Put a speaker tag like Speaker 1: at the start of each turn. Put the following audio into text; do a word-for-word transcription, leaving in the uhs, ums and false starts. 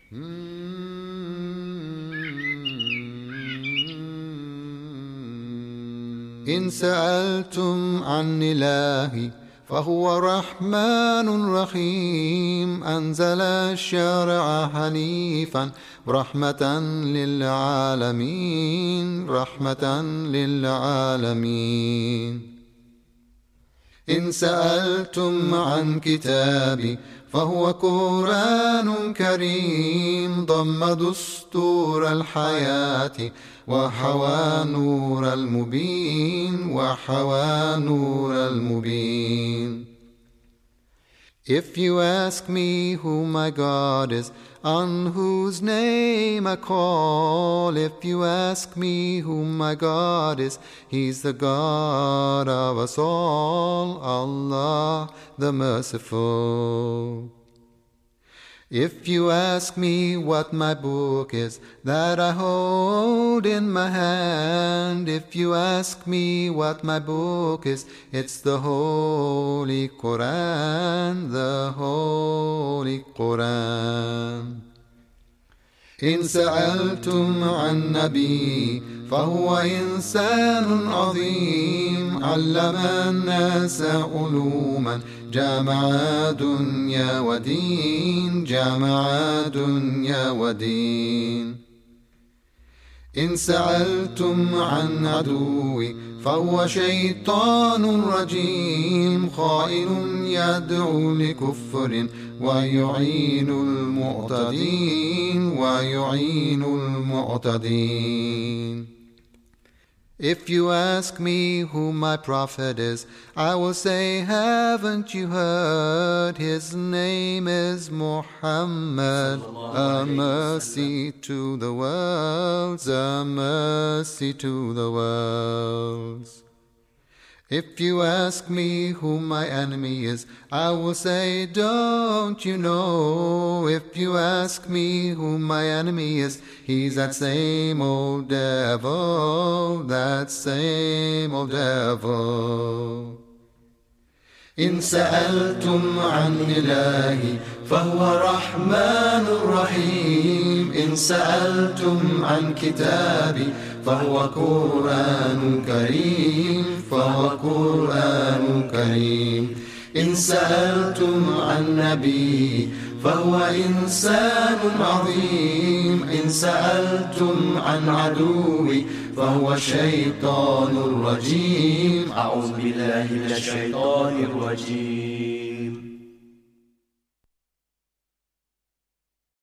Speaker 1: إن سألتم عن إلهي فهو رحمن رحيم، أنزل الشرع حنيفا رحمة للعالمين، رحمة للعالمين. إن سألتم عن كتابي فهو قرآن كريم، ضم دستور الحياة وحوى نور المبين، وحوى نور المبين. If you ask me who my God is, on whose name I call, if you ask me who my God is, He's the God of us all, Allah the Merciful. If you ask me what my book is that I hold in my hand, if you ask me what my book is, it's the Holy Quran, the Holy Quran. إن سألتم عن نبي فهو إنسان عظيم، علم الناس علوما جامع دنيا ودين، جامع دنيا ودين. إن سألتم عن عدوي فهو شيطان رجيم، خائن يدعو لكفر ويعين المعتدين، ويعين المعتدين. If you ask me who my prophet is, I will say, haven't you heard? His name is Muhammad, a mercy to the worlds, a mercy to the worlds. If you ask me who my enemy is, I will say, don't you know? If you ask me who my enemy is, he's that same old devil, that same old devil. إن سألتم عن إلهي فهو رحمن رحيم، إن سألتم عن كتابي فهو قرآن كريم، فهو قرآن كريم. إن سألتم عن نبي فهو إنسان عظيم، إن سألتم عن عدوي فهو شيطان رجيم.
Speaker 2: أعوذ بالله من الشيطان الرجيم.